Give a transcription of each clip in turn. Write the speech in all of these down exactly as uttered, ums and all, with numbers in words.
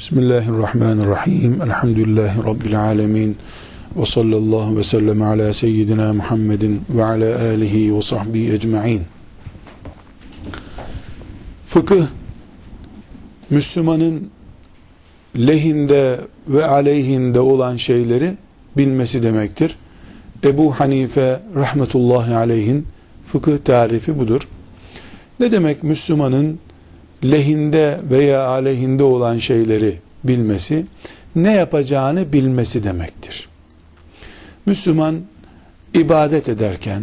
Bismillahirrahmanirrahim. Elhamdülillahi Rabbil alemin. Ve sallallahu ve sellem ala seyyidina Muhammedin ve ala alihi ve sahbihi ecma'in. Fıkıh, Müslümanın lehinde ve aleyhinde olan şeyleri bilmesi demektir. Ebu Hanife rahmetullahi aleyhin fıkıh tarifi budur. Ne demek Müslümanın lehinde veya aleyhinde olan şeyleri bilmesi? Ne yapacağını bilmesi demektir. Müslüman ibadet ederken,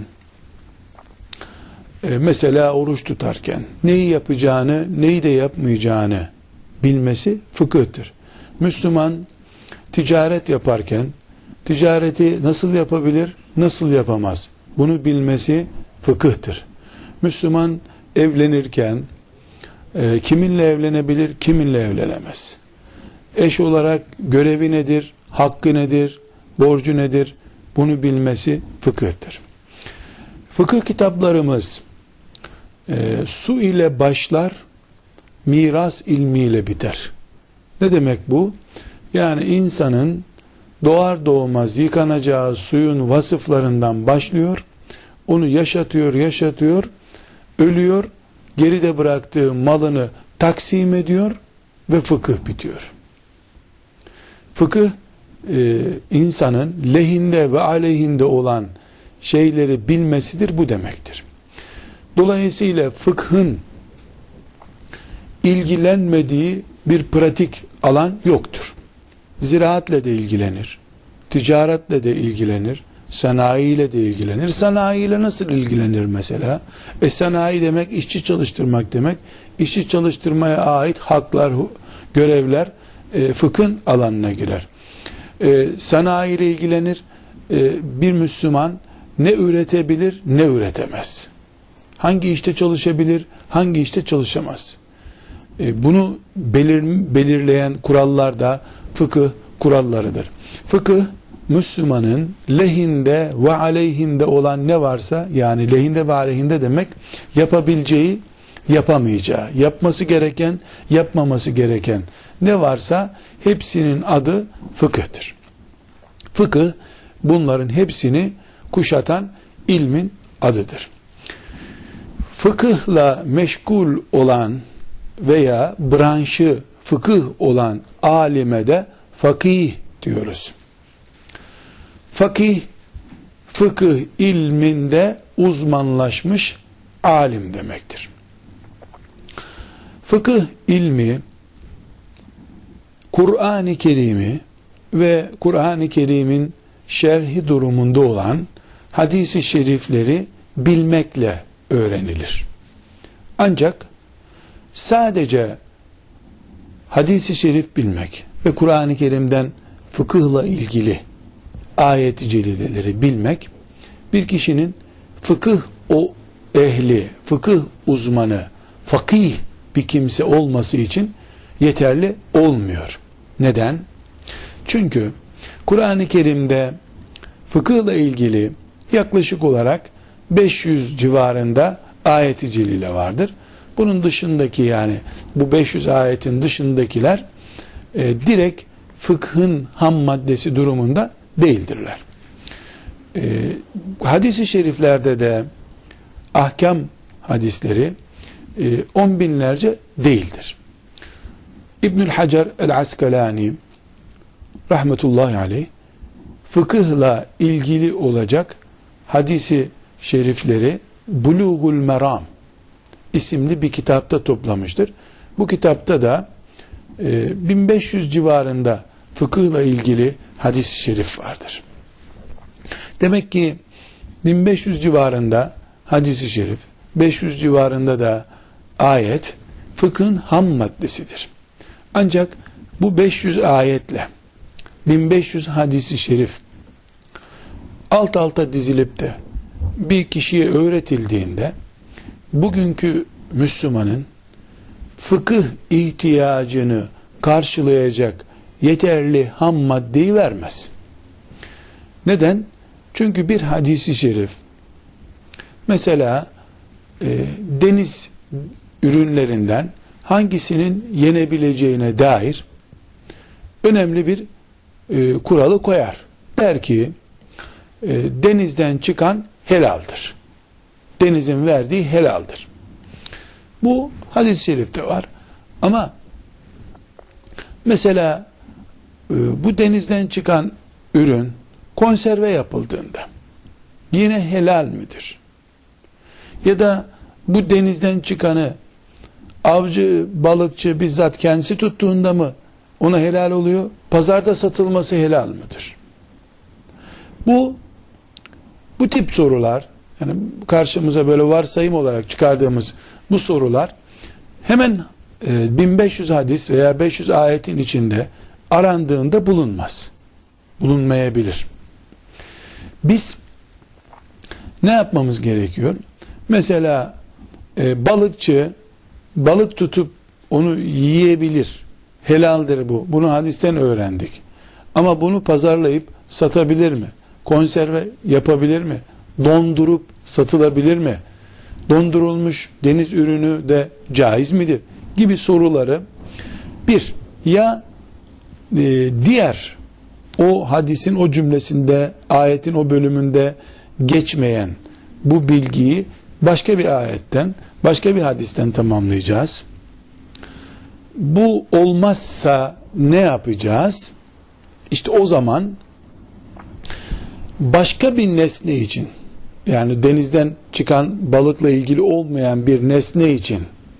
mesela oruç tutarken neyi yapacağını, neyi de yapmayacağını bilmesi fıkıhtır. Müslüman ticaret yaparken ticareti nasıl yapabilir, nasıl yapamaz? Bunu bilmesi fıkıhtır. Müslüman evlenirken e, kiminle evlenebilir, kiminle evlenemez? Eş olarak görevi nedir, hakkı nedir, borcu nedir? Bunu bilmesi fıkıhtır. Fıkıh kitaplarımız e, su ile başlar, miras ilmiyle biter. Ne demek bu? Yani insanın doğar doğmaz yıkanacağı suyun vasıflarından başlıyor, onu yaşatıyor, yaşatıyor, ölüyor, geride bıraktığı malını taksim ediyor ve fıkıh bitiyor. Fıkıh, e, insanın lehinde ve aleyhinde olan şeyleri bilmesidir, bu demektir. Dolayısıyla fıkhın ilgilenmediği bir pratik alan yoktur. Ziraatle de ilgilenir, ticaretle de ilgilenir, sanayiyle de ilgilenir. Sanayiyle nasıl ilgilenir mesela? E sanayi demek işçi çalıştırmak demek. İşçi çalıştırmaya ait haklar, görevler e, fıkhın alanına girer. E, sanayiyle ilgilenir. E, bir Müslüman ne üretebilir, ne üretemez. Hangi işte çalışabilir, hangi işte çalışamaz. E, bunu belir, belirleyen kurallar da fıkıh kurallarıdır. Fıkıh, Müslümanın lehinde ve aleyhinde olan ne varsa, yani lehinde ve aleyhinde demek yapabileceği, yapamayacağı, yapması gereken, yapmaması gereken ne varsa hepsinin adı fıkıhtır. Fıkıh bunların hepsini kuşatan ilmin adıdır. Fıkıhla meşgul olan veya branşı fıkıh olan alime de fakih diyoruz. Fakih, fıkıh ilminde uzmanlaşmış alim demektir. Fıkıh ilmi, Kur'an-ı Kerim'i ve Kur'an-ı Kerim'in şerhi durumunda olan hadis-i şerifleri bilmekle öğrenilir. Ancak sadece hadis-i şerif bilmek ve Kur'an-ı Kerim'den fıkıhla ilgili ayet-i celileleri bilmek, bir kişinin fıkıh o ehli, fıkıh uzmanı, fakih bir kimse olması için yeterli olmuyor. Neden? Çünkü Kur'an-ı Kerim'de fıkıhla ilgili yaklaşık olarak beş yüz civarında ayet-i celile vardır. Bunun dışındaki, yani bu beş yüz ayetin dışındakiler e, direkt fıkhın ham maddesi durumunda değildirler. E, hadis-i şeriflerde de ahkam hadisleri e, on binlerce değildir. İbnül Hacer el-Askalani rahmetullahi aleyh fıkıhla ilgili olacak hadisi şerifleri Bulugul Meram isimli bir kitapta toplamıştır. Bu kitapta da e, bin beş yüz civarında fıkıhla ilgili hadis-i şerif vardır. Demek ki bin beş yüz civarında hadis-i şerif, beş yüz civarında da ayet fıkhın ham maddesidir. Ancak bu beş yüz ayetle bin beş yüz hadis-i şerif alt alta dizilip de bir kişiye öğretildiğinde bugünkü Müslümanın fıkıh ihtiyacını karşılayacak yeterli ham maddeyi vermez. Neden? Çünkü bir hadis-i şerif, mesela e, deniz ürünlerinden hangisinin yenebileceğine dair önemli bir e, kuralı koyar. Der ki e, denizden çıkan helaldir. Denizin verdiği helaldir. Bu hadis-i şerifte var. Ama mesela e, bu denizden çıkan ürün konserve yapıldığında yine helal midir? Ya da bu denizden çıkanı avcı, balıkçı bizzat kendisi tuttuğunda mı ona helal oluyor? Pazarda satılması helal mıdır? Bu bu tip sorular, yani karşımıza böyle varsayım olarak çıkardığımız bu sorular hemen e, bin beş yüz hadis veya beş yüz ayetin içinde arandığında bulunmaz. Bulunmayabilir. Biz ne yapmamız gerekiyor? Mesela e, balıkçı balık tutup onu yiyebilir. Helaldir bu. Bunu hadisten öğrendik. Ama bunu pazarlayıp satabilir mi? Konserve yapabilir mi? Dondurup satılabilir mi? Dondurulmuş deniz ürünü de caiz midir? Gibi soruları bir, ya e, diğer o hadisin o cümlesinde, ayetin o bölümünde geçmeyen bu bilgiyi başka bir ayetten, başka bir hadisten tamamlayacağız. Bu olmazsa ne yapacağız? İşte o zaman başka bir nesne için, yani denizden çıkan balıkla ilgili olmayan bir nesne için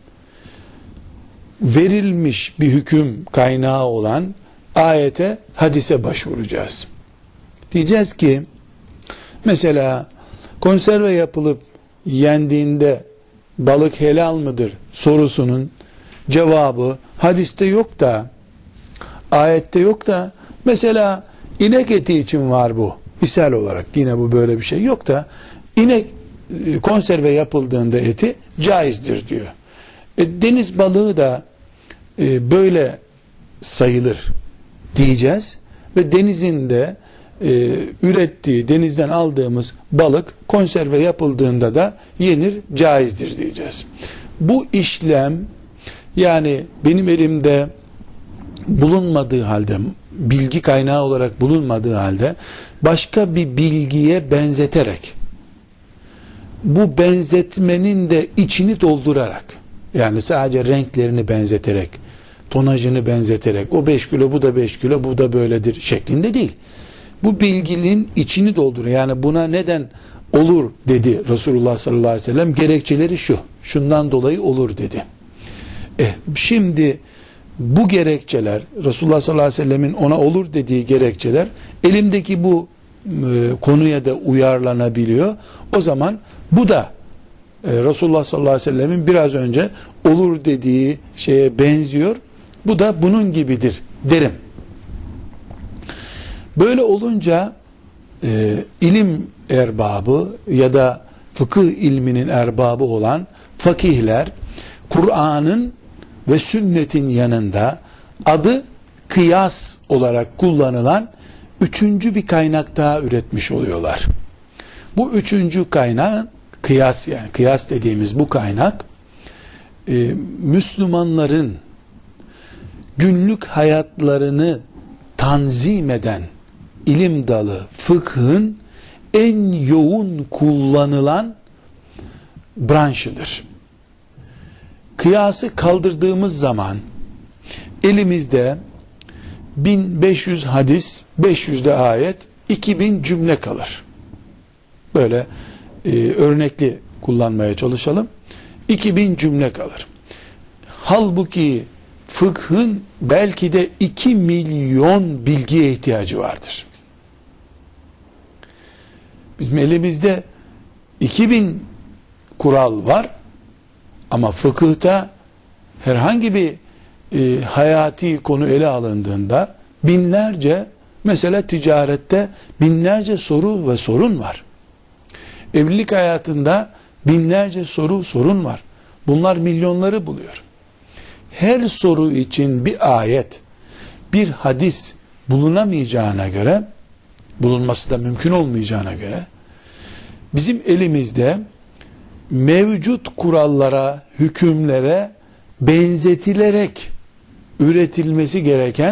verilmiş bir hüküm kaynağı olan ayete, hadise başvuracağız. Diyeceğiz ki mesela konserve yapılıp yendiğinde balık helal mıdır sorusunun cevabı hadiste yok da, ayette yok da, mesela inek eti için var bu. Misal olarak, yine bu böyle bir şey yok da, inek konserve yapıldığında eti caizdir diyor. E, deniz balığı da e, böyle sayılır diyeceğiz ve denizin de e, ürettiği, denizden aldığımız balık konserve yapıldığında da yenir, caizdir diyeceğiz. Bu işlem, yani benim elimde bulunmadığı halde, bilgi kaynağı olarak bulunmadığı halde başka bir bilgiye benzeterek, bu benzetmenin de içini doldurarak, yani sadece renklerini benzeterek, tonajını benzeterek, o beş kilo, bu da beş kilo, bu da böyledir şeklinde değil. Bu bilginin içini dolduruyor. Yani buna neden olur dedi Resulullah sallallahu aleyhi ve sellem, gerekçeleri şu, şundan dolayı olur dedi. Eh, şimdi bu gerekçeler, Resulullah sallallahu aleyhi ve sellemin ona olur dediği gerekçeler, elimdeki bu e, konuya da uyarlanabiliyor. O zaman bu da e, Resulullah sallallahu aleyhi ve sellemin biraz önce olur dediği şeye benziyor. Bu da bunun gibidir derim. Böyle olunca e, ilim erbabı ya da fıkıh ilminin erbabı olan fakihler, Kur'an'ın ve sünnetin yanında adı kıyas olarak kullanılan üçüncü bir kaynak daha üretmiş oluyorlar. Bu üçüncü kaynak kıyas, yani kıyas dediğimiz bu kaynak e, Müslümanların günlük hayatlarını tanzim eden ilim dalı fıkhın en yoğun kullanılan branşıdır. Kıyası kaldırdığımız zaman elimizde bin beş yüz hadis, beş yüz de ayet, iki bin cümle kalır. Böyle e, örnekli kullanmaya çalışalım. iki bin cümle kalır. Halbuki fıkhın belki de iki milyon bilgiye ihtiyacı vardır. Bizim elimizde iki bin kural var ama fıkıhta herhangi bir e, hayati konu ele alındığında binlerce, mesela ticarette binlerce soru ve sorun var. Evlilik hayatında binlerce soru sorun var. Bunlar milyonları buluyor. Her soru için bir ayet, bir hadis bulunamayacağına göre, bulunması da mümkün olmayacağına göre, bizim elimizde mevcut kurallara, hükümlere benzetilerek üretilmesi gereken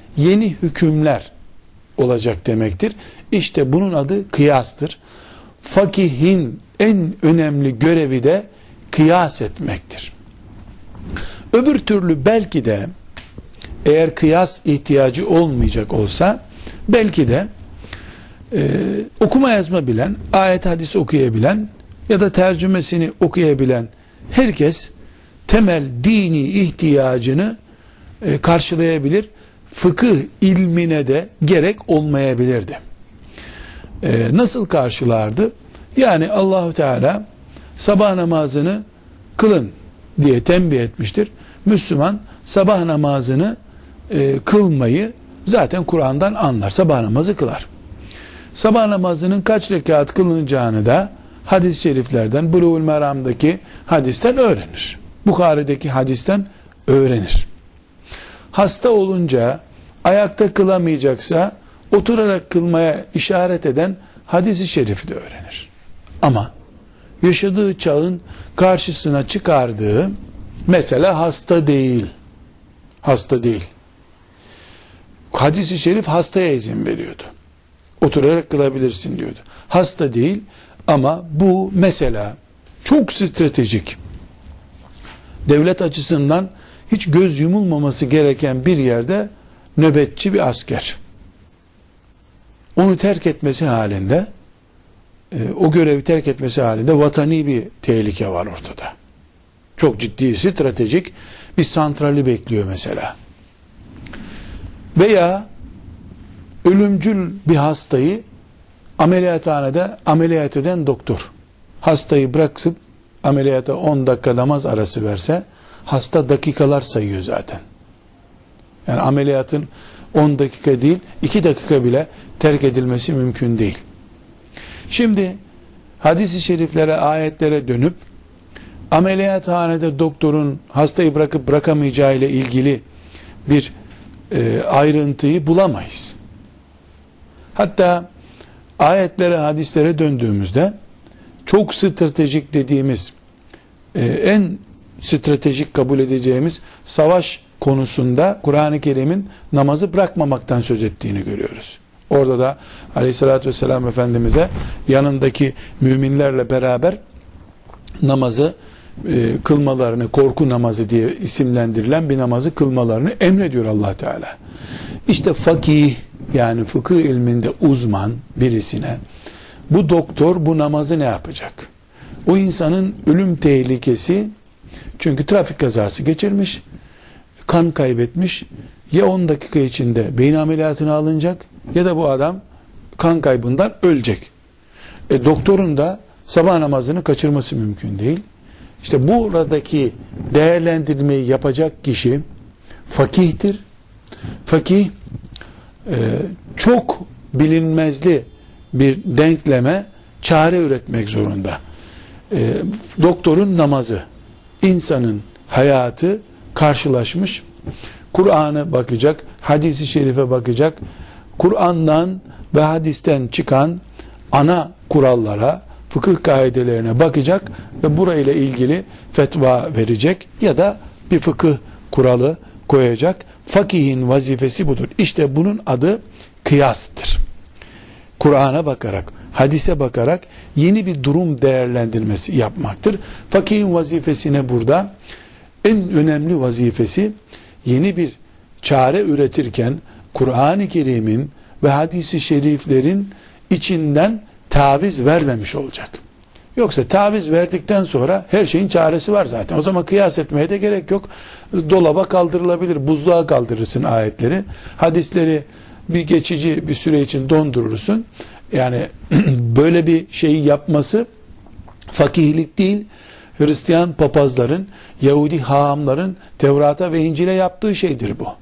yeni hükümler olacak demektir. İşte bunun adı kıyastır. Fakihin en önemli görevi de kıyas etmektir. Öbür türlü belki de eğer kıyas ihtiyacı olmayacak olsa belki de e, okuma yazma bilen, ayet hadis okuyabilen ya da tercümesini okuyabilen herkes temel dini ihtiyacını e, karşılayabilir. Fıkıh ilmine de gerek olmayabilirdi. E, nasıl karşılardı? Yani Allahu Teala sabah namazını kılın diye tembih etmiştir. Müslüman sabah namazını e, kılmayı zaten Kur'an'dan anlar. Sabah namazı kılar. Sabah namazının kaç rekat kılınacağını da hadis-i şeriflerden, Buluğul Meram'daki hadisten öğrenir. Bukhari'deki hadisten öğrenir. Hasta olunca ayakta kılamayacaksa oturarak kılmaya işaret eden hadis-i şerifi de öğrenir. Ama yaşadığı çağın karşısına çıkardığı mesela hasta değil. Hasta değil. Hadis-i şerif hastaya izin veriyordu. Oturarak kılabilirsin diyordu. Hasta değil ama bu mesela çok stratejik, devlet açısından hiç göz yumulmaması gereken bir yerde nöbetçi bir asker. Onu terk etmesi halinde, o görevi terk etmesi halinde vatani bir tehlike var ortada. Çok ciddi, stratejik bir santrali bekliyor mesela. Veya ölümcül bir hastayı ameliyathanede ameliyat eden doktor. Hastayı bırakıp ameliyata on dakika namaz arası verse, hasta dakikalar sayıyor zaten. Yani ameliyatın on dakika değil, iki dakika bile terk edilmesi mümkün değil. Şimdi hadis-i şeriflere, ayetlere dönüp ameliyathanede doktorun hastayı bırakıp bırakamayacağı ile ilgili bir e, ayrıntıyı bulamayız. Hatta ayetlere, hadislere döndüğümüzde çok stratejik dediğimiz, e, en stratejik kabul edeceğimiz savaş konusunda Kur'an-ı Kerim'in namazı bırakmamaktan söz ettiğini görüyoruz. Orada da Aleyhisselatü Vesselam Efendimiz'e yanındaki müminlerle beraber namazı e, kılmalarını, korku namazı diye isimlendirilen bir namazı kılmalarını emrediyor Allah Teala. İşte fakih, yani fıkıh ilminde uzman birisine bu doktor bu namazı ne yapacak? O insanın ölüm tehlikesi, çünkü trafik kazası geçirmiş, kan kaybetmiş, ya on dakika içinde beyin ameliyatına alınacak ya da bu adam kan kaybından ölecek. E, doktorun da sabah namazını kaçırması mümkün değil. İşte buradaki değerlendirmeyi yapacak kişi fakihtir. Fakih e, çok bilinmezli bir denkleme çare üretmek zorunda. E, doktorun namazı, insanın hayatı karşılaşmış, Kur'an'a bakacak, hadis-i şerife bakacak, Kur'an'dan ve hadisten çıkan ana kurallara, fıkıh kaidelerine bakacak ve burayla ilgili fetva verecek ya da bir fıkıh kuralı koyacak. Fakihin vazifesi budur. İşte bunun adı kıyastır. Kur'an'a bakarak, hadise bakarak yeni bir durum değerlendirmesi yapmaktır. Fakihin vazifesine burada en önemli vazifesi, yeni bir çare üretirken Kur'an-ı Kerim'in ve hadis-i şeriflerin içinden taviz vermemiş olacak. Yoksa taviz verdikten sonra her şeyin çaresi var zaten. O zaman kıyas etmeye de gerek yok. Dolaba kaldırılabilir, buzluğa kaldırırsın ayetleri. Hadisleri bir geçici bir süre için dondurursun. Yani böyle bir şeyi yapması fakihlik değil, Hristiyan papazların, Yahudi hahamların Tevrat'a ve İncil'e yaptığı şeydir bu.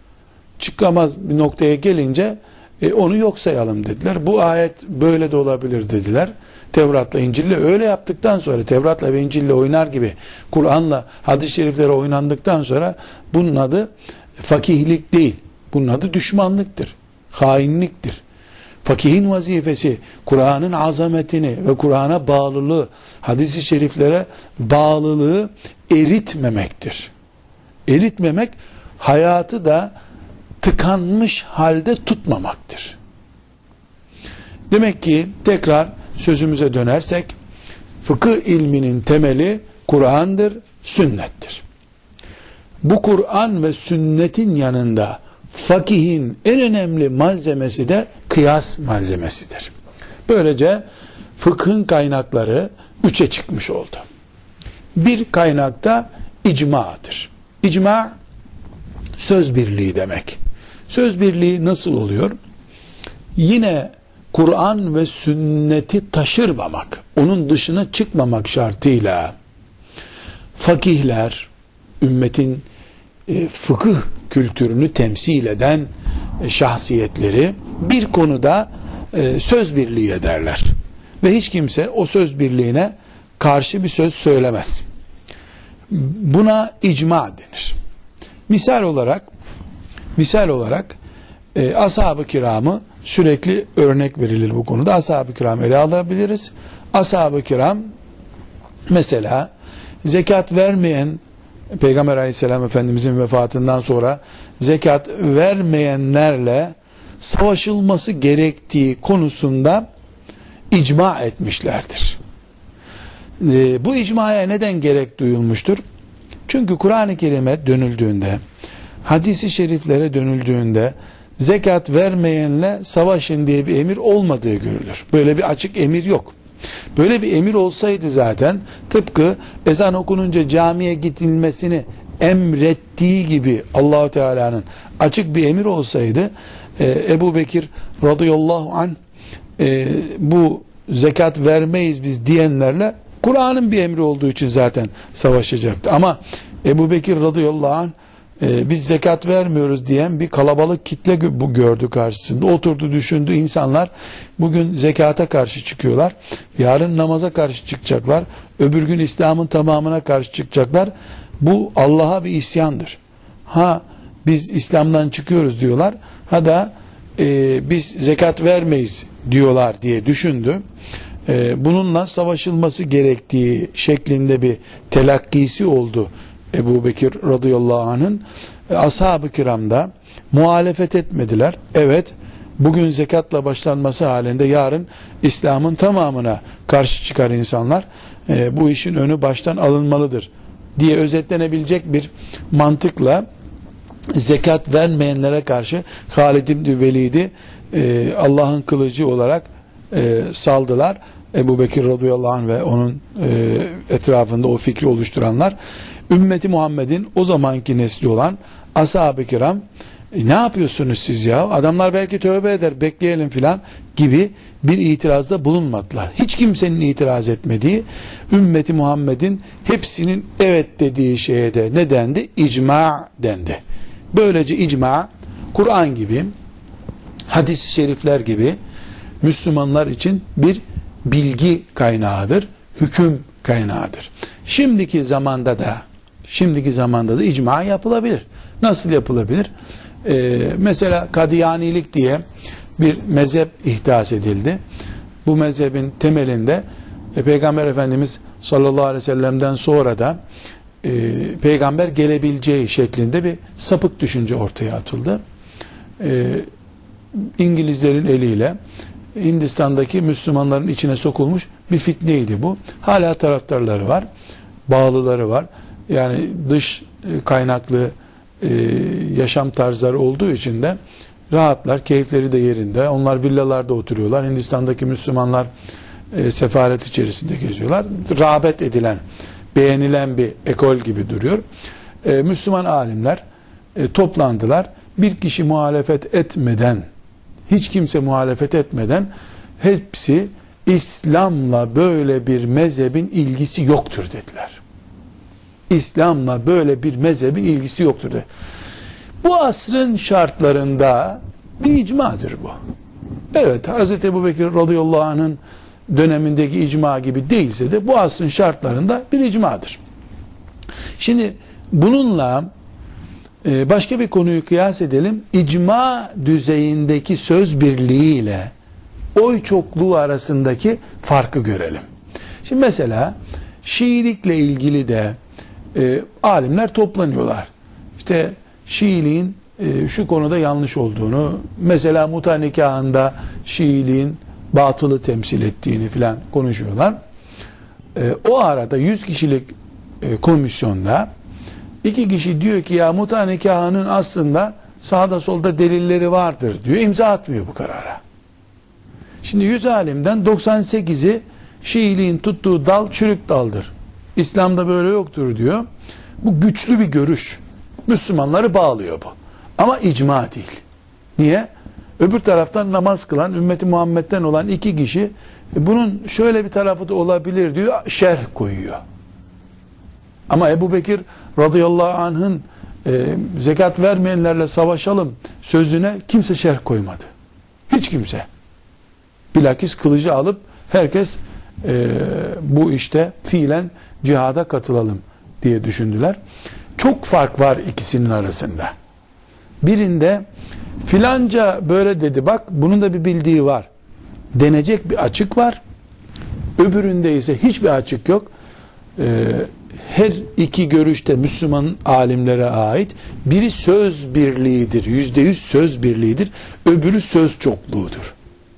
Çıkamaz bir noktaya gelince e, onu yok sayalım dediler. Bu ayet böyle de olabilir dediler. Tevrat'la İncil'le öyle yaptıktan sonra, Tevrat'la ve İncil'le oynar gibi Kur'an'la hadis-i şeriflere oynandıktan sonra bunun adı fakihlik değil. Bunun adı düşmanlıktır, hainliktir. Fakihin vazifesi Kur'an'ın azametini ve Kur'an'a bağlılığı, hadis-i şeriflere bağlılığı eritmemektir. Eritmemek, hayatı da tıkanmış halde tutmamaktır. Demek ki tekrar sözümüze dönersek, fıkıh ilminin temeli Kur'an'dır, sünnettir. Bu Kur'an ve sünnetin yanında fakihin en önemli malzemesi de kıyas malzemesidir. Böylece fıkhın kaynakları üçe çıkmış oldu. Bir kaynakta icmadır. İcma söz birliği demek. Söz birliği nasıl oluyor? Yine Kur'an ve sünneti taşırmamak, onun dışına çıkmamak şartıyla fakihler, ümmetin e, fıkıh kültürünü temsil eden e, şahsiyetleri bir konuda e, söz birliği ederler. Ve hiç kimse o söz birliğine karşı bir söz söylemez. Buna icma denir. Misal olarak misal olarak e, ashab-ı kiramı sürekli örnek verilir bu konuda. Ashab-ı kiram ele alabiliriz. Ashab-ı kiram mesela zekat vermeyen, Peygamber aleyhisselam efendimizin vefatından sonra zekat vermeyenlerle savaşılması gerektiği konusunda icma etmişlerdir. E, bu icmaya neden gerek duyulmuştur? Çünkü Kur'an-ı Kerim'e dönüldüğünde, hadis-i şeriflere dönüldüğünde zekat vermeyenle savaşın diye bir emir olmadığı görülür. Böyle bir açık emir yok. Böyle bir emir olsaydı zaten tıpkı ezan okununca camiye gidilmesini emrettiği gibi Allah-u Teala'nın açık bir emir olsaydı e, Ebu Bekir radıyallahu anh e, bu zekat vermeyiz biz diyenlerle Kur'an'ın bir emri olduğu için zaten savaşacaktı. Ama Ebu Bekir radıyallahu anh e, biz zekat vermiyoruz diyen bir kalabalık kitle gö- gördü karşısında. Oturdu, düşündü. İnsanlar bugün zekata karşı çıkıyorlar. Yarın namaza karşı çıkacaklar. Öbür gün İslam'ın tamamına karşı çıkacaklar. Bu Allah'a bir isyandır. Ha biz İslam'dan çıkıyoruz diyorlar. Ha da e, biz zekat vermeyiz diyorlar diye düşündü. E, bununla savaşılması gerektiği şeklinde bir telakkisi oldu Ebu Bekir radıyallahu anh'ın. E, ashab-ı kiramda muhalefet etmediler. Evet, bugün zekatla başlanması halinde yarın İslam'ın tamamına karşı çıkar insanlar. E, bu işin önü baştan alınmalıdır diye özetlenebilecek bir mantıkla zekat vermeyenlere karşı Halid İbni Velid'i e, Allah'ın kılıcı olarak e, saldılar. Ebu Bekir radıyallahu anh ve onun e, etrafında o fikri oluşturanlar. Ümmeti Muhammed'in o zamanki nesli olan ashab-ı kiram e, ne yapıyorsunuz siz ya? Adamlar belki tövbe eder, bekleyelim filan gibi bir itirazda bulunmadılar. Hiç kimsenin itiraz etmediği, ümmeti Muhammed'in hepsinin evet dediği şeye de ne dendi? İcma dendi. Böylece icma, Kur'an gibi, hadis-i şerifler gibi Müslümanlar için bir bilgi kaynağıdır, hüküm kaynağıdır. Şimdiki zamanda da, şimdiki zamanda da icma yapılabilir. Nasıl yapılabilir? Ee, mesela Kadiyanilik diye bir mezhep ihdas edildi. Bu mezhebin temelinde e, Peygamber Efendimiz sallallahu aleyhi ve sellem'den sonra da e, peygamber gelebileceği şeklinde bir sapık düşünce ortaya atıldı. E, İngilizlerin eliyle Hindistan'daki Müslümanların içine sokulmuş bir fitneydi bu. Hala taraftarları var, bağlıları var. Yani dış kaynaklı e, yaşam tarzları olduğu için de rahatlar, keyifleri de yerinde. Onlar villalarda oturuyorlar. Hindistan'daki Müslümanlar e, sefaret içerisinde geziyorlar. Rağbet edilen, beğenilen bir ekol gibi duruyor. E, Müslüman alimler e, toplandılar. Bir kişi muhalefet etmeden, hiç kimse muhalefet etmeden hepsi İslam'la böyle bir mezhebin ilgisi yoktur dediler. İslam'la böyle bir mezhebin ilgisi yoktur dediler. Bu asrın şartlarında bir icmadır bu. Evet, Hazreti Ebubekir radıyallahu anh'ın dönemindeki icma gibi değilse de bu asrın şartlarında bir icmadır. Şimdi bununla başka bir konuyu kıyas edelim. İcma düzeyindeki söz birliğiyle oy çokluğu arasındaki farkı görelim. Şimdi mesela Şiilikle ilgili de e, alimler toplanıyorlar. İşte Şiiliğin e, şu konuda yanlış olduğunu, mesela muta nikahında Şiiliğin batılı temsil ettiğini filan konuşuyorlar. E, o arada yüz kişilik e, komisyonda iki kişi diyor ki ya muta nikahının aslında sağda solda delilleri vardır diyor. İmza atmıyor bu karara. Şimdi yüz alimden doksan sekizi Şiiliğin tuttuğu dal çürük daldır, İslam'da böyle yoktur diyor. Bu güçlü bir görüş. Müslümanları bağlıyor bu. Ama icma değil. Niye? Öbür taraftan namaz kılan, ümmeti Muhammed'den olan iki kişi bunun şöyle bir tarafı da olabilir diyor, şerh koyuyor. Ama Ebu Bekir radıyallahu anh'ın e, zekat vermeyenlerle savaşalım sözüne kimse şerh koymadı. Hiç kimse. Bilakis kılıcı alıp herkes e, bu işte fiilen cihada katılalım diye düşündüler. Çok fark var ikisinin arasında. Birinde filanca böyle dedi, bak bunun da bir bildiği var denecek bir açık var. Öbüründe ise hiçbir açık yok. Ee, her iki görüşte Müslüman alimlere ait. Biri söz birliğidir, yüzde yüz söz birliğidir. Öbürü söz çokluğudur.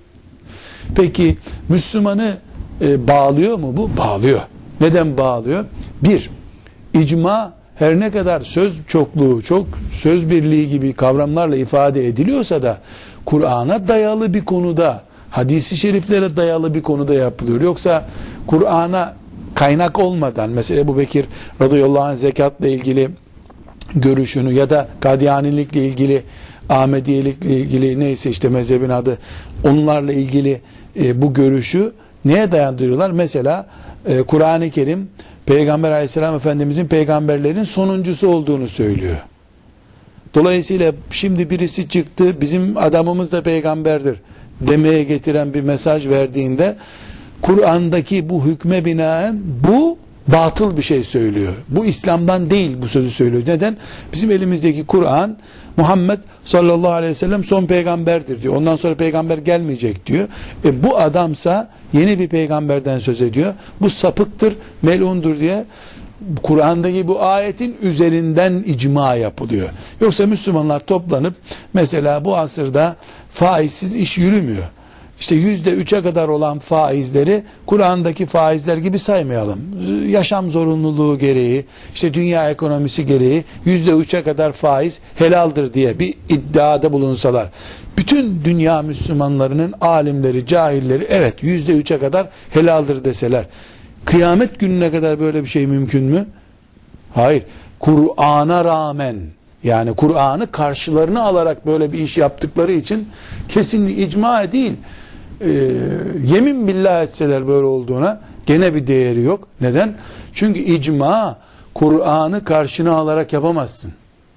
Peki Müslümanı e, bağlıyor mu bu? Bağlıyor. Neden bağlıyor? Bir, icma her ne kadar söz çokluğu, çok söz birliği gibi kavramlarla ifade ediliyorsa da Kur'an'a dayalı bir konuda, hadisi şeriflere dayalı bir konuda yapılıyor. Yoksa Kur'an'a kaynak olmadan, mesela Ebu Bekir radıyallahu anh zekatla ilgili görüşünü ya da Kadiyanilikle ilgili, Ahmediyelikle ilgili neyse işte mezhebin adı, onlarla ilgili e, bu görüşü neye dayandırıyorlar? Mesela e, Kur'an-ı Kerim Peygamber aleyhisselam efendimizin peygamberlerin sonuncusu olduğunu söylüyor. Dolayısıyla şimdi birisi çıktı bizim adamımız da peygamberdir demeye getiren bir mesaj verdiğinde Kur'an'daki bu hükme binaen bu batıl bir şey söylüyor. Bu İslam'dan değil bu sözü söylüyor. Neden? Bizim elimizdeki Kur'an Muhammed sallallahu aleyhi ve sellem son peygamberdir diyor. Ondan sonra peygamber gelmeyecek diyor. E bu adamsa yeni bir peygamberden söz ediyor. Bu sapıktır, melundur diye Kur'an'daki bu ayetin üzerinden icma yapılıyor. Yoksa Müslümanlar toplanıp mesela bu asırda faizsiz iş yürümüyor. İşte yüzde üçe kadar olan faizleri Kur'an'daki faizler gibi saymayalım. Yaşam zorunluluğu gereği, işte dünya ekonomisi gereği yüzde üçe kadar faiz helaldir diye bir iddiada bulunsalar, bütün dünya Müslümanlarının alimleri, cahilleri evet yüzde üçe kadar helaldir deseler, kıyamet gününe kadar böyle bir şey mümkün mü? Hayır. Kur'an'a rağmen, yani Kur'an'ı karşılarına alarak böyle bir iş yaptıkları için kesinlikle icma değil. Ee, yemin billah etseler böyle olduğuna gene bir değeri yok. Neden? Çünkü icma Kur'an'ı karşına alarak yapamazsın.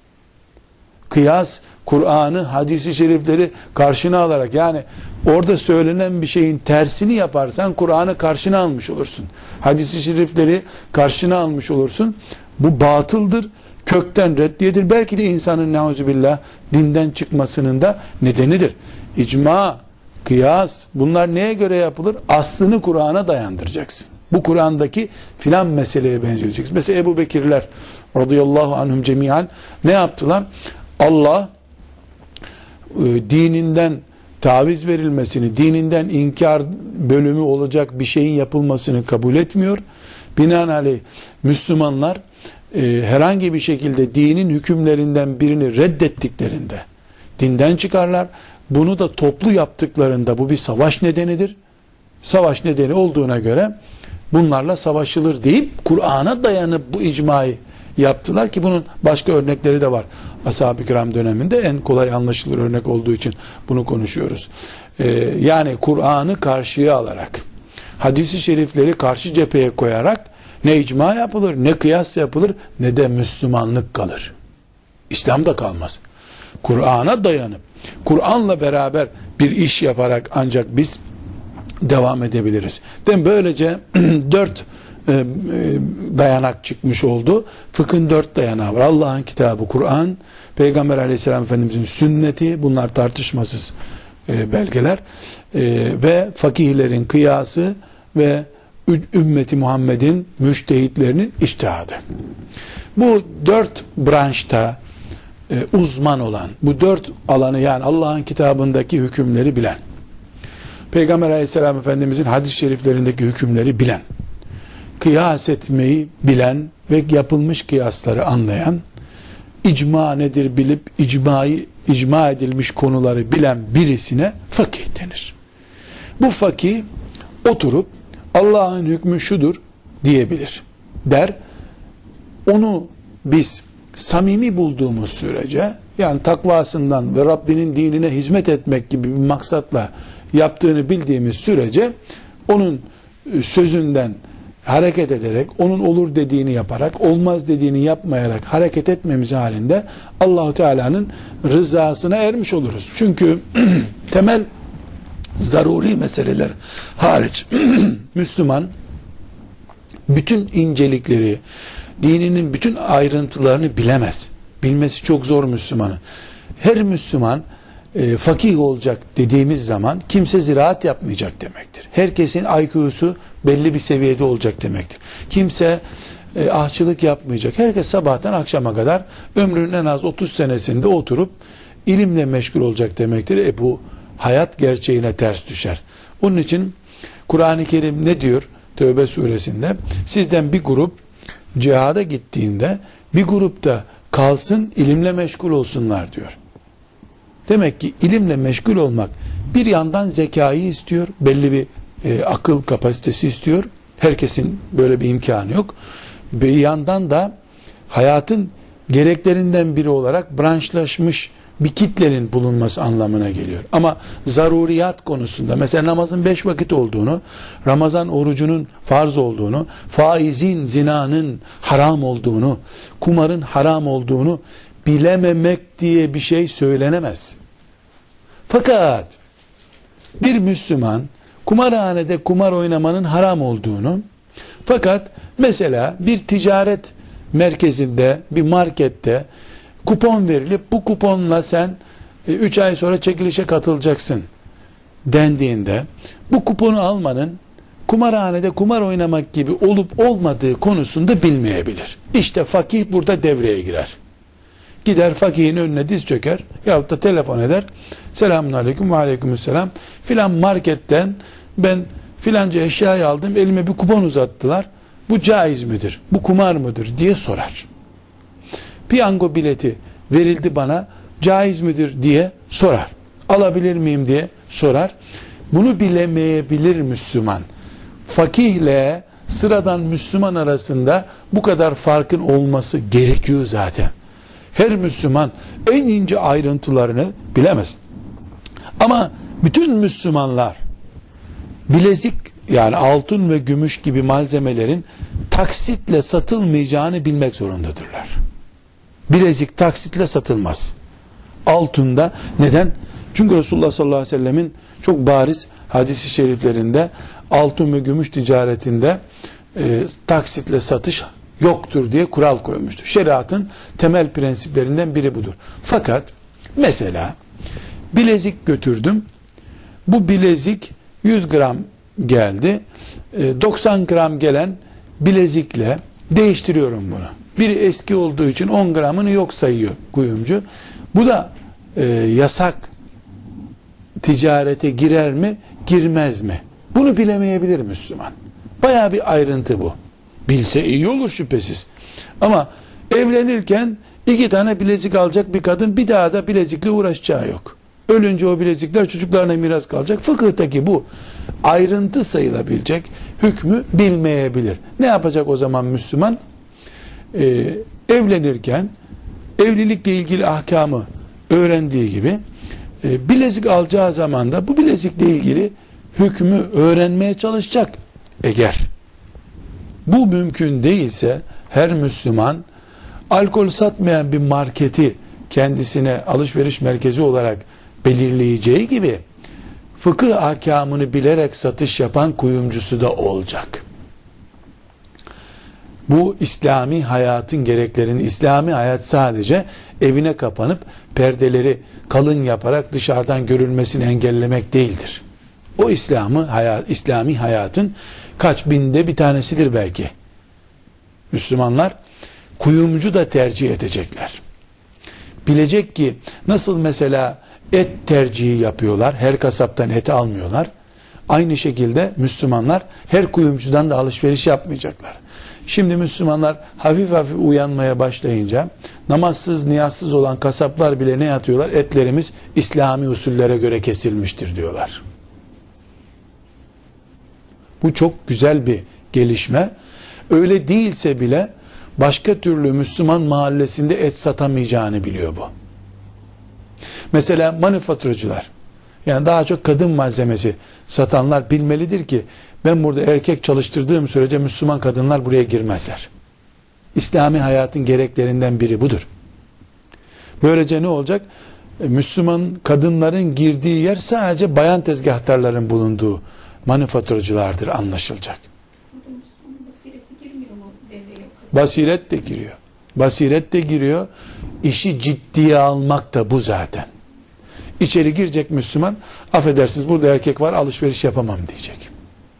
Kıyas Kur'an'ı, hadisi şerifleri karşına alarak, yani orada söylenen bir şeyin tersini yaparsan Kur'an'ı karşına almış olursun. Hadisi şerifleri karşına almış olursun. Bu batıldır. Kökten reddiyedir. Belki de insanın neuzubillah dinden çıkmasının da nedenidir. İcma, kıyas, bunlar neye göre yapılır? Aslını Kur'an'a dayandıracaksın. Bu Kur'an'daki filan meseleye benzeyeceksin. Mesela Ebu Bekirler radıyallahu anhum cemiyan ne yaptılar? Allah e, dininden taviz verilmesini, dininden inkar bölümü olacak bir şeyin yapılmasını kabul etmiyor. Binaenaleyh Müslümanlar e, herhangi bir şekilde dinin hükümlerinden birini reddettiklerinde dinden çıkarlar. Bunu da toplu yaptıklarında bu bir savaş nedenidir. Savaş nedeni olduğuna göre bunlarla savaşılır deyip Kur'an'a dayanıp bu icmayı yaptılar ki bunun başka örnekleri de var. Ashab-ı kiram döneminde en kolay anlaşılır örnek olduğu için bunu konuşuyoruz. Ee, yani Kur'an'ı karşıya alarak, hadisi şerifleri karşı cepheye koyarak ne icma yapılır, ne kıyas yapılır, ne de Müslümanlık kalır. İslam da kalmaz. Kur'an'a dayanıp, Kur'an'la beraber bir iş yaparak ancak biz devam edebiliriz. Değil mi? Böylece dört e, dayanak çıkmış oldu. Fıkhın dört dayanağı var. Allah'ın kitabı Kur'an, Peygamber aleyhisselam efendimizin sünneti, bunlar tartışmasız e, belgeler e, ve fakihlerin kıyası ve ümmeti Muhammed'in müştehitlerinin içtihadı. Bu dört branşta e, uzman olan, bu dört alanı, yani Allah'ın kitabındaki hükümleri bilen, Peygamber aleyhisselam efendimizin hadis-i şeriflerindeki hükümleri bilen, kıyas etmeyi bilen ve yapılmış kıyasları anlayan, icma nedir bilip icmayı, icma edilmiş konuları bilen birisine fakih denir. Bu fakih oturup Allah'ın hükmü şudur diyebilir der. Onu biz samimi bulduğumuz sürece, yani takvasından ve Rabbinin dinine hizmet etmek gibi bir maksatla yaptığını bildiğimiz sürece onun sözünden hareket ederek, onun olur dediğini yaparak, olmaz dediğini yapmayarak hareket etmemiz halinde Allahu Teala'nın rızasına ermiş oluruz. Çünkü temel zaruri meseleler hariç Müslüman bütün incelikleri, dininin bütün ayrıntılarını bilemez. Bilmesi çok zor Müslümanın. Her Müslüman e, fakih olacak dediğimiz zaman kimse ziraat yapmayacak demektir. Herkesin I Q'su belli bir seviyede olacak demektir. Kimse e, ahçılık yapmayacak. Herkes sabahtan akşama kadar ömrünün en az otuz senesinde oturup ilimle meşgul olacak demektir. E bu hayat gerçeğine ters düşer. Onun için Kur'an-ı Kerim ne diyor Tevbe suresinde? Sizden bir grup cihada gittiğinde bir grupta kalsın, ilimle meşgul olsunlar diyor. Demek ki ilimle meşgul olmak bir yandan zekayı istiyor, belli bir e, akıl kapasitesi istiyor. Herkesin böyle bir imkanı yok. Bir yandan da hayatın gereklerinden biri olarak branşlaşmış bir kitlenin bulunması anlamına geliyor. Ama zaruriyat konusunda, mesela namazın beş vakit olduğunu, Ramazan orucunun farz olduğunu, faizin, zinanın haram olduğunu, kumarın haram olduğunu bilememek diye bir şey söylenemez. Fakat bir Müslüman kumarhanede kumar oynamanın haram olduğunu, fakat mesela bir ticaret merkezinde, bir markette kupon verilip bu kuponla sen üç ay sonra çekilişe katılacaksın dendiğinde bu kuponu almanın kumarhanede kumar oynamak gibi olup olmadığı konusunda bilmeyebilir. İşte fakih burada devreye girer. Gider fakihin önüne diz çöker yahut da telefon eder. Selamun aleyküm ve aleykümselam. Filan marketten ben filanca eşyayı aldım, elime bir kupon uzattılar. Bu caiz midir? Bu kumar mıdır diye sorar. Piyango bileti verildi bana, caiz midir diye sorar. Alabilir miyim diye sorar. Bunu bilemeyebilir Müslüman. Fakihle sıradan Müslüman arasında bu kadar farkın olması gerekiyor zaten. Her Müslüman en ince ayrıntılarını bilemez. Ama bütün Müslümanlar bilezik, yani altın ve gümüş gibi malzemelerin taksitle satılmayacağını bilmek zorundadırlar. Bilezik taksitle satılmaz. Altında neden? Çünkü Resulullah sallallahu aleyhi ve sellemin çok bariz hadis-i şeriflerinde altın ve gümüş ticaretinde e, taksitle satış yoktur diye kural koymuştur. Şeriatın temel prensiplerinden biri budur. Fakat mesela bilezik götürdüm. Bu bilezik yüz gram geldi. E, doksan gram gelen bilezikle değiştiriyorum bunu. Biri eski olduğu için on gramını yok sayıyor kuyumcu. Bu da e, yasak ticarete girer mi, girmez mi? Bunu bilemeyebilir Müslüman. Bayağı bir ayrıntı bu. Bilse iyi olur şüphesiz. Ama evlenirken iki tane bilezik alacak bir kadın bir daha da bilezikle uğraşacağı yok. Ölünce o bilezikler çocuklarına miras kalacak. Fıkıhtaki bu ayrıntı sayılabilecek hükmü bilmeyebilir. Ne yapacak o zaman Müslüman? Ee, evlenirken evlilikle ilgili ahkamı öğrendiği gibi e, bilezik alacağı zaman da bu bilezikle ilgili hükmü öğrenmeye çalışacak. Eğer bu mümkün değilse her Müslüman alkol satmayan bir marketi kendisine alışveriş merkezi olarak belirleyeceği gibi fıkıh ahkamını bilerek satış yapan kuyumcusu da olacak. Bu İslami hayatın gereklerini, İslami hayat sadece evine kapanıp perdeleri kalın yaparak dışarıdan görülmesini engellemek değildir. O İslam'ı hayat, İslami hayatın kaç binde bir tanesidir belki. Müslümanlar kuyumcu da tercih edecekler. Bilecek ki nasıl mesela et tercihi yapıyorlar, her kasaptan et almıyorlar. Aynı şekilde Müslümanlar her kuyumcudan da alışveriş yapmayacaklar. Şimdi Müslümanlar hafif hafif uyanmaya başlayınca namazsız, niyazsız olan kasaplar bile ne yapıyorlar? Etlerimiz İslami usullere göre kesilmiştir diyorlar. Bu çok güzel bir gelişme. Öyle değilse bile başka türlü Müslüman mahallesinde et satamayacağını biliyor bu. Mesela manifaturacılar, yani daha çok kadın malzemesi satanlar bilmelidir ki ben burada erkek çalıştırdığım sürece Müslüman kadınlar buraya girmezler. İslami hayatın gereklerinden biri budur. Böylece ne olacak? Müslüman kadınların girdiği yer sadece bayan tezgahtarların bulunduğu manifaturacılardır anlaşılacak. Basiret de giriyor. Basiret de giriyor. İşi ciddiye almak da bu zaten. İçeri girecek Müslüman, affedersiniz burada erkek var alışveriş yapamam diyecek.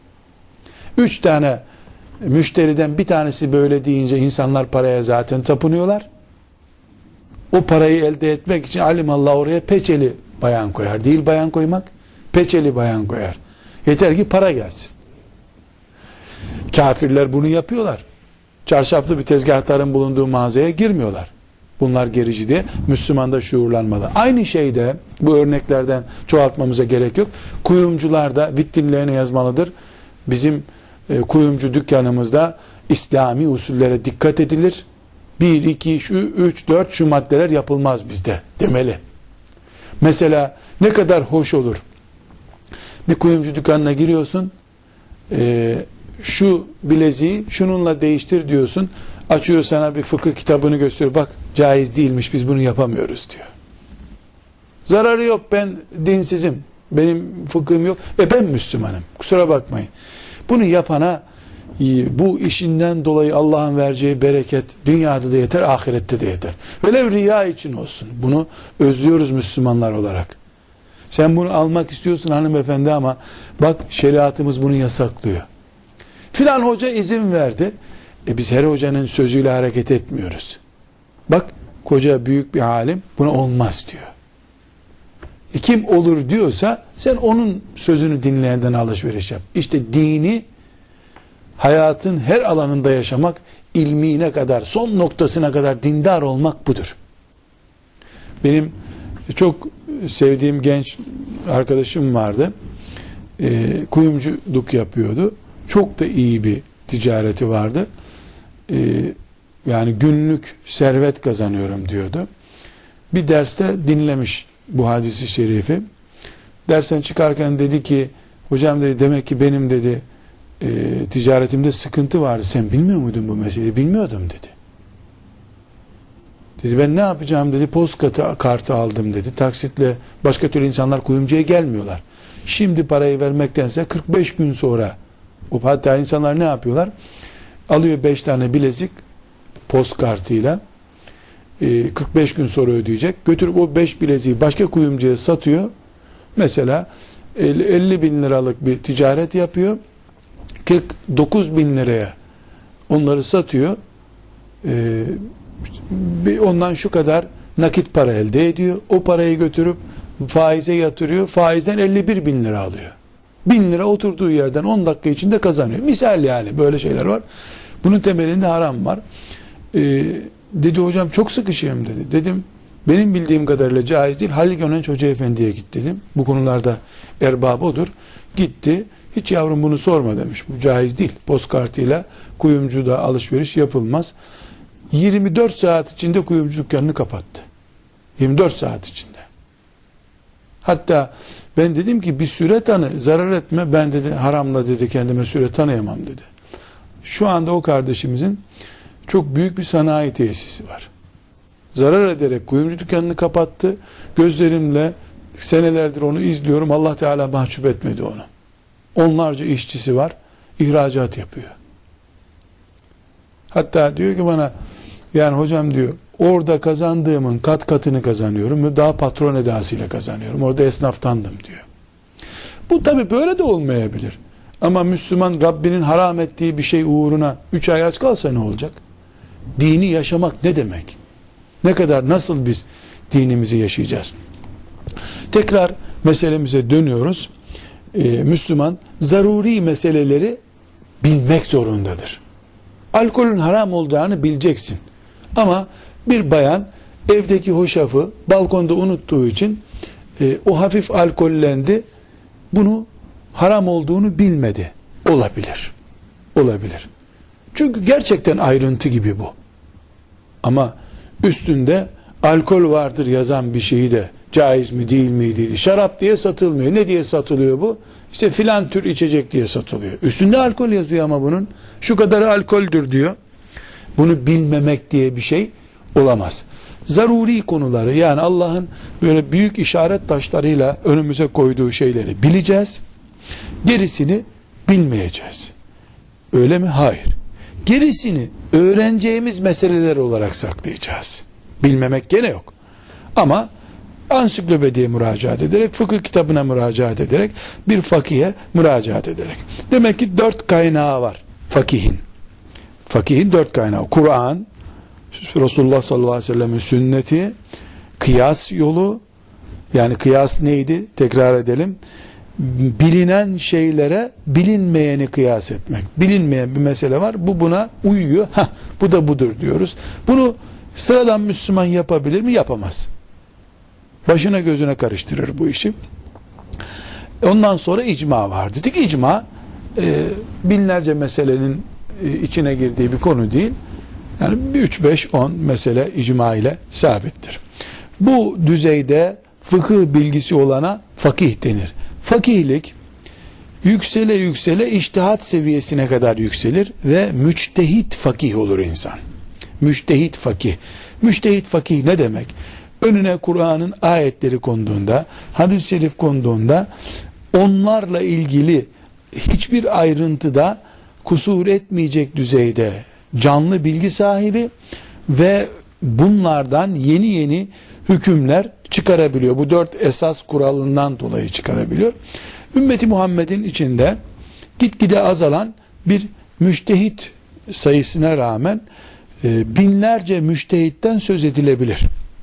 Üç tane müşteriden bir tanesi böyle deyince insanlar paraya zaten tapınıyorlar. O parayı elde etmek için alimallah oraya peçeli bayan koyar. Değil bayan koymak, peçeli bayan koyar. Yeter ki para gelsin. Kafirler bunu yapıyorlar. Çarşaflı bir tezgahtarın bulunduğu mağazaya girmiyorlar. Bunlar gerici diye Müslüman da şuurlanmalı. Aynı şeyde bu örneklerden çoğaltmamıza gerek yok. Kuyumcular da vitrinlerine yazmalıdır. Bizim e, kuyumcu dükkanımızda İslami usullere dikkat edilir. bir, iki, üç, dört şu maddeler yapılmaz bizde demeli. Mesela ne kadar hoş olur. Bir kuyumcu dükkanına giriyorsun. E, şu bileziği şununla değiştir diyorsun. Açıyor sana bir fıkıh kitabını gösteriyor. Bak caiz değilmiş biz bunu yapamıyoruz diyor. Zararı yok ben dinsizim. Benim fıkhım yok. E ben Müslümanım. Kusura bakmayın. Bunu yapana bu işinden dolayı Allah'ın vereceği bereket dünyada da yeter, ahirette de yeter. Velev riya için olsun. Bunu özlüyoruz Müslümanlar olarak. Sen bunu almak istiyorsun hanımefendi ama bak şeriatımız bunu yasaklıyor. Filan hoca izin verdi. E biz her hocanın sözüyle hareket etmiyoruz. Bak koca büyük bir alim buna olmaz diyor. E kim olur diyorsa sen onun sözünü dinleyenden alışveriş yap. İşte dini hayatın her alanında yaşamak, ilmine kadar, son noktasına kadar dindar olmak budur. Benim çok sevdiğim genç arkadaşım vardı. E, kuyumculuk yapıyordu. Çok da iyi bir ticareti vardı. Ee, yani günlük servet kazanıyorum diyordu. Bir derste dinlemiş bu hadisi şerifi. Dersten çıkarken dedi ki hocam dedi demek ki benim dedi e, ticaretimde sıkıntı vardı. Sen bilmiyor muydun bu meseleyi? Bilmiyordum dedi. Dedi ben ne yapacağım dedi. Post kartı aldım dedi. Taksitle başka türlü insanlar kuyumcuya gelmiyorlar. Şimdi parayı vermektense kırk beş gün sonra o hatta insanlar ne yapıyorlar? Alıyor beş tane bilezik post kartıyla e, kırk beş gün sonra ödeyecek. Götürüp o beş bileziği başka kuyumcuya satıyor. Mesela elli bin liralık bir ticaret yapıyor. kırk dokuz bin liraya onları satıyor. E, ondan şu kadar nakit para elde ediyor. O parayı götürüp faize yatırıyor. Faizden elli bir bin lira alıyor. Bin lira oturduğu yerden on dakika içinde kazanıyor. Misal yani böyle şeyler var. Bunun temelinde haram var. Ee, dedi hocam çok sıkışığım dedi. Dedim benim bildiğim kadarıyla caiz değil. Halil Gönenç Hoca Efendi'ye git dedim. Bu konularda erbab odur. Gitti. Hiç yavrum bunu sorma demiş. Bu caiz değil. Postkartıyla kuyumcuda alışveriş yapılmaz. yirmi dört saat içinde kuyumcu dükkanını kapattı. yirmi dört saat içinde. Hatta ben dedim ki bir süre tanı, zarar etme. Ben dedi haramla dedi kendime süre tanıyamam dedi. Şu anda o kardeşimizin çok büyük bir sanayi tesisi var. Zarar ederek kuyumcu dükkanını kapattı. Gözlerimle senelerdir onu izliyorum. Allah Teala mahcup etmedi onu. Onlarca işçisi var. İhracat yapıyor. Hatta diyor ki bana yani hocam diyor orada kazandığımın kat katını kazanıyorum ve daha patron edasıyla kazanıyorum. Orada esnaftandım diyor. Bu tabi böyle de olmayabilir. Ama Müslüman Rabbinin haram ettiği bir şey uğruna üç ay aç kalsa ne olacak? Dini yaşamak ne demek? Ne kadar nasıl biz dinimizi yaşayacağız. Tekrar meselemize dönüyoruz. Ee, Müslüman zaruri meseleleri bilmek zorundadır. Alkolün haram olacağını bileceksin. Ama bir bayan evdeki hoşafı balkonda unuttuğu için e, o hafif alkollendi. Bunu haram olduğunu bilmedi. Olabilir. Olabilir. Çünkü gerçekten ayrıntı gibi bu. Ama üstünde alkol vardır yazan bir şeyi de caiz mi değil miydi? Şarap diye satılmıyor. Ne diye satılıyor bu? İşte filan tür içecek diye satılıyor. Üstünde alkol yazıyor ama bunun. Şu kadar alkoldür diyor. Bunu bilmemek diye bir şey olamaz. Zaruri konuları, yani Allah'ın böyle büyük işaret taşlarıyla önümüze koyduğu şeyleri bileceğiz. Gerisini bilmeyeceğiz. Öyle mi? Hayır. Gerisini öğreneceğimiz meseleler olarak saklayacağız. Bilmemek gene yok. Ama ansiklopediye müracaat ederek, fıkıh kitabına müracaat ederek, bir fakihe müracaat ederek. Demek ki dört kaynağı var fakihin. Fakihin dört kaynağı. Kur'an, Resulullah sallallahu aleyhi ve sellem'in sünneti, kıyas yolu, yani kıyas neydi? Tekrar edelim. Bilinen şeylere bilinmeyeni kıyas etmek. Bilinmeyen bir mesele var. Bu buna uyuyor. Hah, bu da budur diyoruz. Bunu sıradan Müslüman yapabilir mi? Yapamaz. Başına gözüne karıştırır bu işi. Ondan sonra icma var dedik. İcma e, binlerce meselenin e, içine girdiği bir konu değil. Yani üç beş on mesele icma ile sabittir. Bu düzeyde fıkıh bilgisi olana fakih denir. Fakihlik yüksele yüksele içtihat seviyesine kadar yükselir ve müçtehit fakih olur insan. Müçtehit fakih. Müçtehit fakih ne demek? Önüne Kur'an'ın ayetleri konduğunda, hadis-i şerif konduğunda onlarla ilgili hiçbir ayrıntıda kusur etmeyecek düzeyde canlı bilgi sahibi ve bunlardan yeni yeni hükümler çıkarabiliyor. Bu dört esas kuralından dolayı çıkarabiliyor. Ümmeti Muhammed'in içinde gitgide azalan bir müçtehit sayısına rağmen e, binlerce müçtehitten söz edilebilir.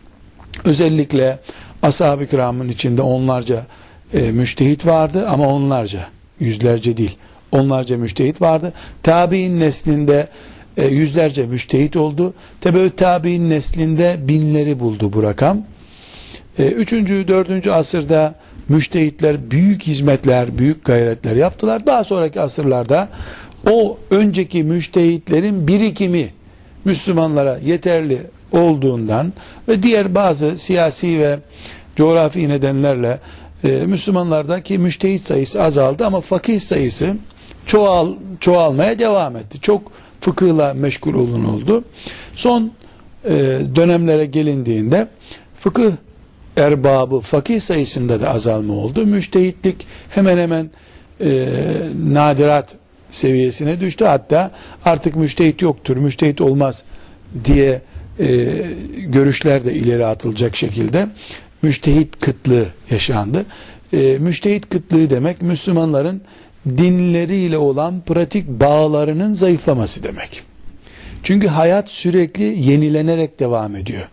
Özellikle ashab-ı kiramın içinde onlarca e, müçtehit vardı ama onlarca, yüzlerce değil, onlarca müçtehit vardı. Tabi'in neslinde e, yüzlerce müçtehit oldu. Tebeut tabi'in neslinde binleri buldu bu rakam. E, üçüncü, dördüncü asırda müçtehitler büyük hizmetler, büyük gayretler yaptılar. Daha sonraki asırlarda o önceki müçtehitlerin birikimi Müslümanlara yeterli olduğundan ve diğer bazı siyasi ve coğrafi nedenlerle e, Müslümanlardaki müçtehit sayısı azaldı ama fakih sayısı çoğal, çoğalmaya devam etti. Çok fıkıhla meşgul olun oldu. Son e, dönemlere gelindiğinde fıkıh erbabı, fakih sayısında da azalma oldu. Müçtehitlik hemen hemen e, nadirat seviyesine düştü. Hatta artık müçtehit yoktur, müçtehit olmaz diye e, görüşler de ileri atılacak şekilde müçtehit kıtlığı yaşandı. E, müçtehit kıtlığı demek Müslümanların dinleriyle olan pratik bağlarının zayıflaması demek. Çünkü hayat sürekli yenilenerek devam ediyor.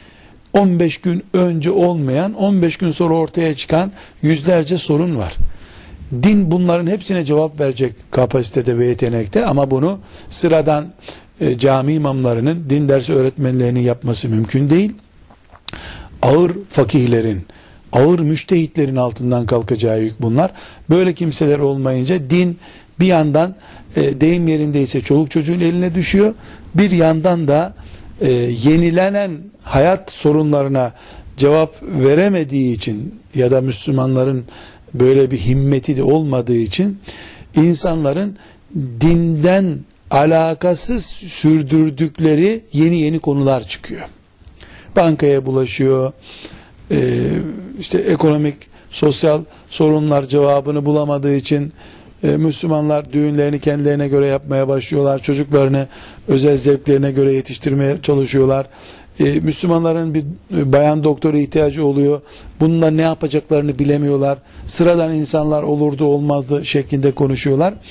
on beş gün önce olmayan, on beş gün sonra ortaya çıkan yüzlerce sorun var. Din bunların hepsine cevap verecek kapasitede ve yetenekte ama bunu sıradan e, cami imamlarının, din dersi öğretmenlerinin yapması mümkün değil. Ağır fakihlerin, ağır müçtehitlerin altından kalkacağı yük bunlar. Böyle kimseler olmayınca din bir yandan e, deyim yerindeyse çoluk çocuğun eline düşüyor. Bir yandan da e, yenilenen hayat sorunlarına cevap veremediği için ya da Müslümanların böyle bir himmeti de olmadığı için insanların dinden alakasız sürdürdükleri yeni yeni konular çıkıyor. Bankaya bulaşıyor, e, işte ekonomik, sosyal sorunlar cevabını bulamadığı için e, Müslümanlar düğünlerini kendilerine göre yapmaya başlıyorlar. Çocuklarını özel zevklerine göre yetiştirmeye çalışıyorlar. E, Müslümanların bir bayan doktora ihtiyacı oluyor. Bununla ne yapacaklarını bilemiyorlar. Sıradan insanlar olurdu olmazdı şeklinde konuşuyorlar.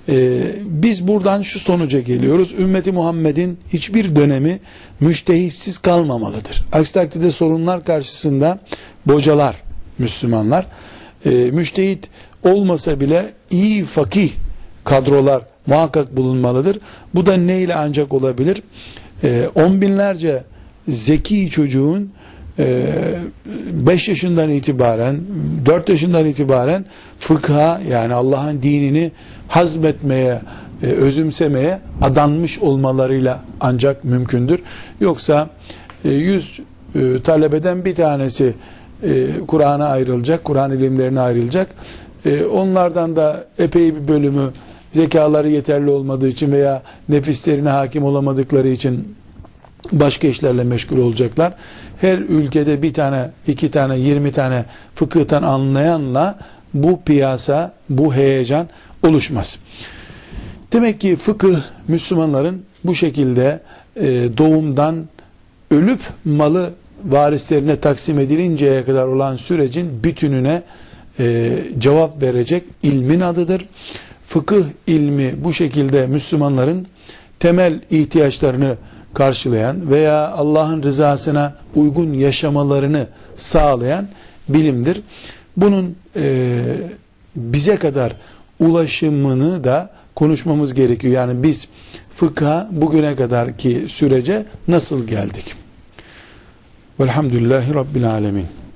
Ee, biz buradan şu sonuca geliyoruz. Ümmeti Muhammed'in hiçbir dönemi müştehitsiz kalmamalıdır. Aksi takdirde sorunlar karşısında bocalar Müslümanlar. Ee, müştehit olmasa bile iyi fakih kadrolar muhakkak bulunmalıdır. Bu da neyle ancak olabilir? Ee, on binlerce zeki çocuğun beş yaşından itibaren, dört yaşından itibaren fıkha, yani Allah'ın dinini hazmetmeye, özümsemeye adanmış olmalarıyla ancak mümkündür. Yoksa yüz talebeden bir tanesi Kur'an'a ayrılacak, Kur'an ilimlerine ayrılacak. Onlardan da epey bir bölümü zekaları yeterli olmadığı için veya nefislerine hakim olamadıkları için başka işlerle meşgul olacaklar. Her ülkede bir tane, iki tane, yirmi tane fıkıhtan anlayanla bu piyasa, bu heyecan oluşmaz. Demek ki fıkıh Müslümanların bu şekilde e, doğumdan ölüp malı varislerine taksim edilinceye kadar olan sürecin bütününe e, cevap verecek ilmin adıdır. Fıkıh ilmi bu şekilde Müslümanların temel ihtiyaçlarını karşılayan veya Allah'ın rızasına uygun yaşamalarını sağlayan bilimdir. Bunun e, bize kadar ulaşımını da konuşmamız gerekiyor. Yani biz fıkha bugüne kadarki sürece nasıl geldik? Velhamdülillahi Rabbil Alemin.